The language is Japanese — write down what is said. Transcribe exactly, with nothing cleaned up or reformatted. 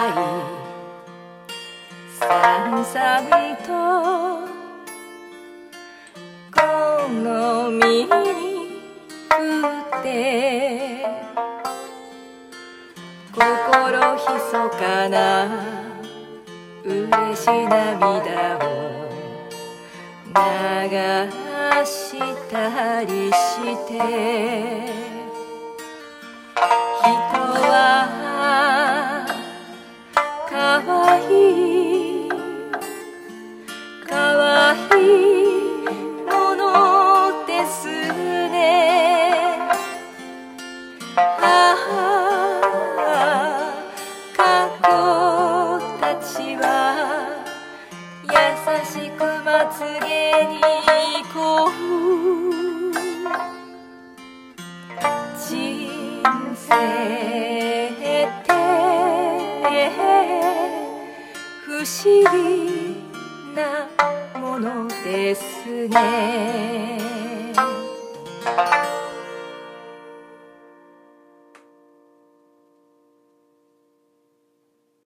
いさんさんとこの身に降って心ひそかな嬉し涙を流したりして人はかわいいかわいいものですね。ああ過去たちは優しくまつげに行こう。人生って不思議なものですね。